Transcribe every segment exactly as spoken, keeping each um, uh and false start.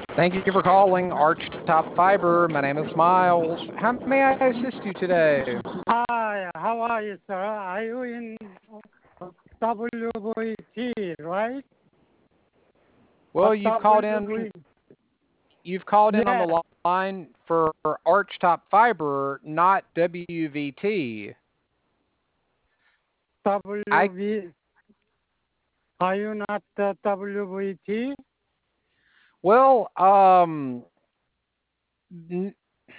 Thank you for calling Arch Top Fiber. My name is Miles. How may I assist you today? Hi, how are you, sir? Are you in W V T, right? Or Well, you've called in. W V? You've called in on Yeah, the line for Arch Top Fiber, not W V T. I W V. Are you not the W V T? well, um, n-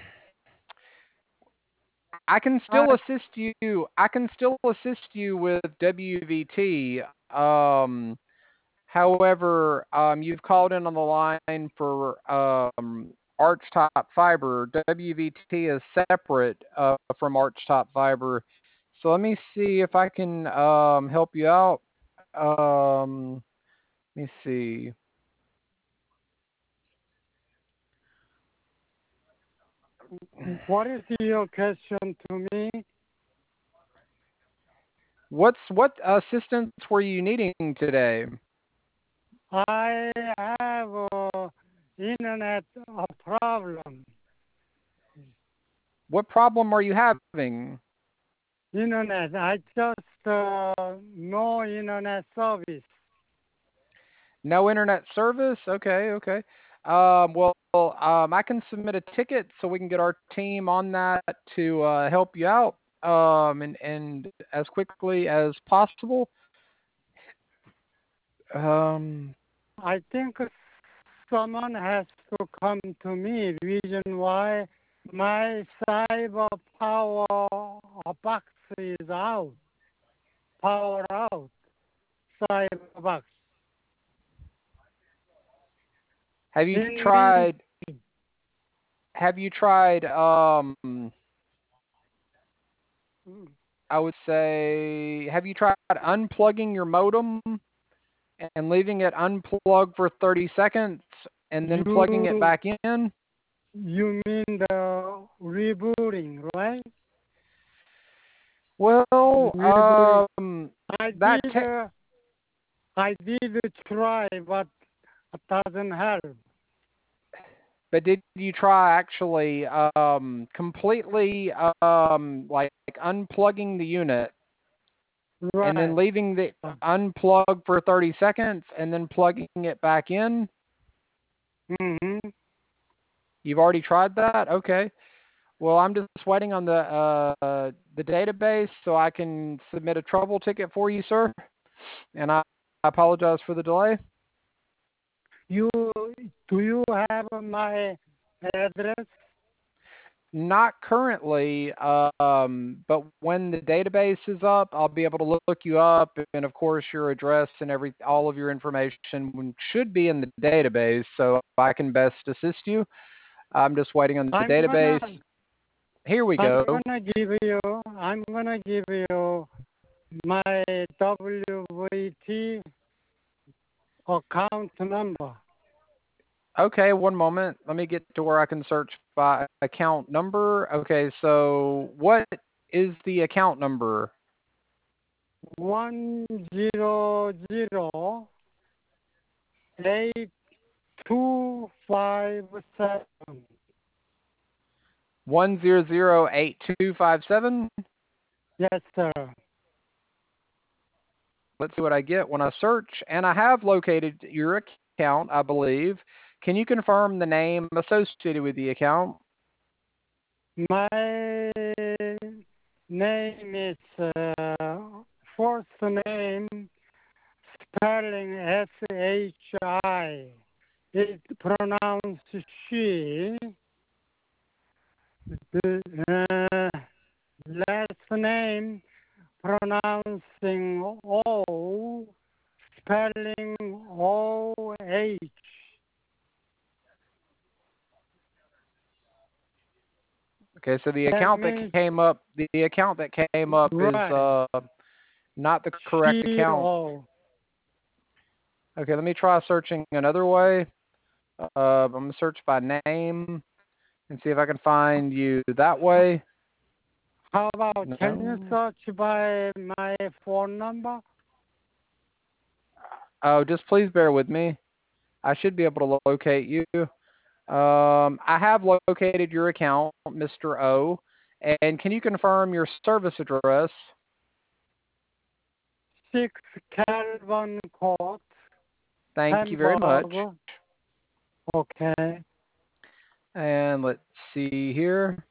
I can Uh, still assist you. I can still assist you with W V T. Um, However, um, you've called in on the line for um, Archtop Fiber. W V T is separate uh, from Archtop Fiber. So let me see if I can um, help you out. Um, let me see. what is your question to me? What's what assistance were you needing today? I have uh, internet a problem. What problem are you having? Internet. I just uh, no internet service. No internet service? Okay, okay. Um, well, um, I can submit a ticket so we can get our team on that to uh, help you out um, and, and as quickly as possible. Um, I think someone has to come to me. Reason why my cyber power box is out, power out, cyber box. have you In mean, tried? Have you tried? Um, I would say, have you tried unplugging your modem and leaving it unplugged for thirty seconds and then plugging it you back in? you mean the rebooting, right? Well, Rebooting. um, I that did te- uh, I did try, but it doesn't help. But did you try actually um, completely um, like unplugging the unit and then Right. leaving the unplugged for thirty seconds and then plugging it back in? Mm-hmm. You've already tried that? Okay. Well, I'm just waiting on the uh, the database so I can submit a trouble ticket for you, sir. And I, I apologize for the delay. You do you have my address? Not currently, um, but when the database is up, I'll be able to look you up, and of course, your address and every all of your information should be in the database, so I can best assist you. I'm just waiting on the I'm gonna database. Here we I'm go. gonna give you I'm gonna give you my W V T account number. Okay, one moment. Let me get to where I can search by account number. Okay, so what is the account number? One zero zero eight two five seven. One zero zero eight two five seven. Yes, sir. Let's see what I get when I search. And I have located your account, I believe. Can you confirm the name associated with the account? My name is uh, first name spelling S H I. It pronounced she. The uh, last name pronouncing O, spelling O H. Okay, so the That account that means came up, the account that came up is right. uh, not the correct C account. O. Okay, let me try searching another way. Uh, I'm gonna search by name and see if I can find you that way. How about can you No. search by my phone number? Oh, just please bear with me. I should be able to locate you. Um, I have located your account, Mister O. And can you confirm your service address? Six Calvin Court, Thank you very much. Hamburg. Okay. And let's see here.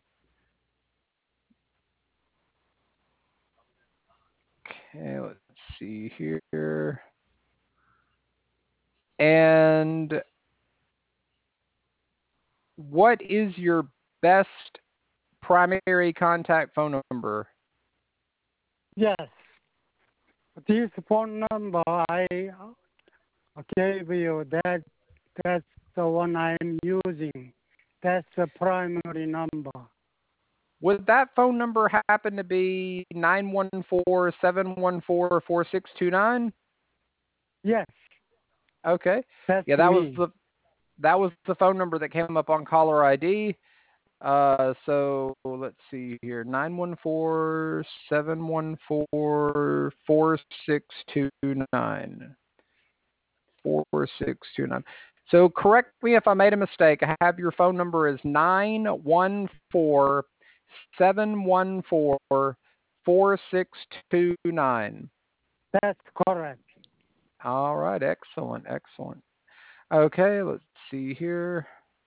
Okay, let's see here. And what is your best primary contact phone number? Yes. This phone number I gave you, that that's the one I'm using. That's the primary number. Would that phone number happen to be nine one four, seven one four, four six two nine? Yes, Okay. that's Yeah, that was me. the that was the phone number that came up on caller I D. Uh, so let's see here, nine one four, seven one four, four six two nine. four six two nine. So correct me if I made a mistake. I have your phone number as nine one four, seven one four, four six two nine. That's correct. All right, excellent, excellent. Okay, let's see here.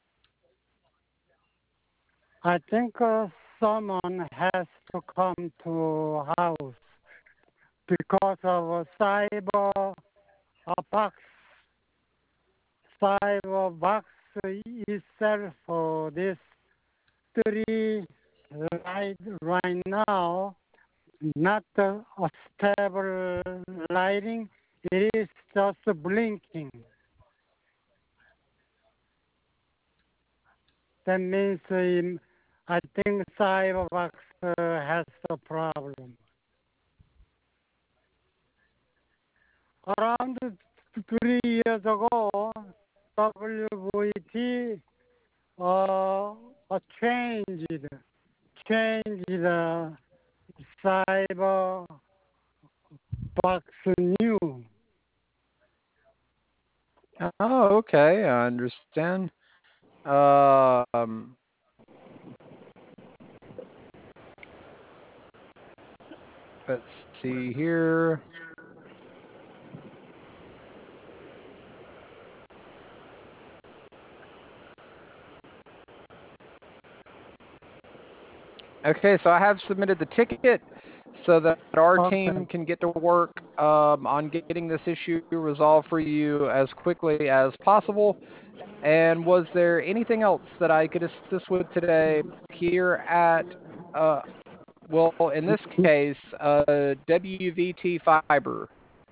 I think uh, someone has to come to house because of a cyber a box. Cyber box itself for this three light right now, not uh, a stable lighting. It is just blinking. That means um, I think Cyberbox uh, has a problem. Around three years ago, W V T uh, uh, changed changed the Cyberbox new. Oh, okay, I understand. Um, let's see here. Okay, so I have submitted the ticket so that our Okay. team can get to work um, on getting this issue resolved for you as quickly as possible. And was there anything else that I could assist with today here at, uh, well, in this case, uh, W V T Fiber?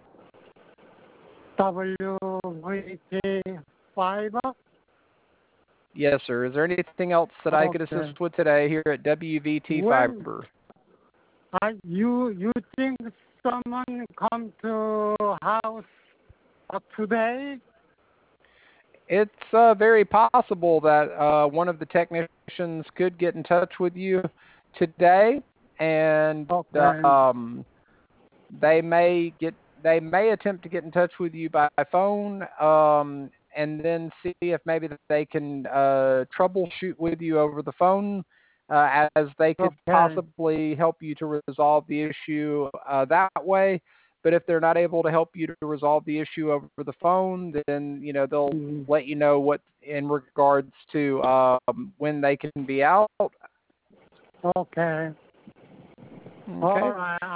W V T fiber. Yes, sir. Is there anything else that I could Okay. assist with today here at W V T When Fiber? I, you you think someone come to house uh, today? It's uh, very possible that uh, one of the technicians could get in touch with you today, and Okay. um, they may get they may attempt to get in touch with you by phone, um, and then see if maybe they can uh, troubleshoot with you over the phone, uh, as they could Okay. possibly help you to resolve the issue uh, that way. But if they're not able to help you to resolve the issue over the phone, then you know they'll Mm, let you know what in regards to um, when they can be out. okay. All Okay. right.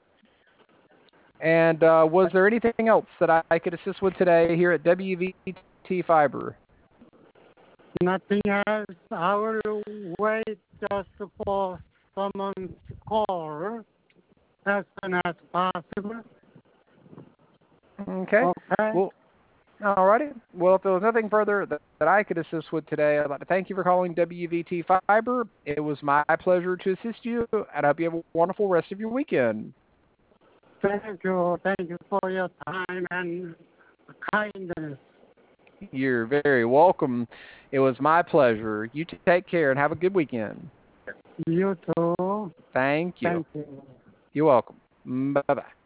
And uh, was there anything else that I, I could assist with today here at W V T Fiber? Nothing else. I will wait just for someone's call as soon as possible. Okay. Okay. Well, alrighty. Well, if there was nothing further that, that I could assist with today, I'd like to thank you for calling W V T Fiber. It was my pleasure to assist you, and I hope you have a wonderful rest of your weekend. Thank you. Thank you for your time and kindness. You're very welcome. It was my pleasure. You take care and have a good weekend. You too. Thank you. Thank you. You're welcome. Bye-bye.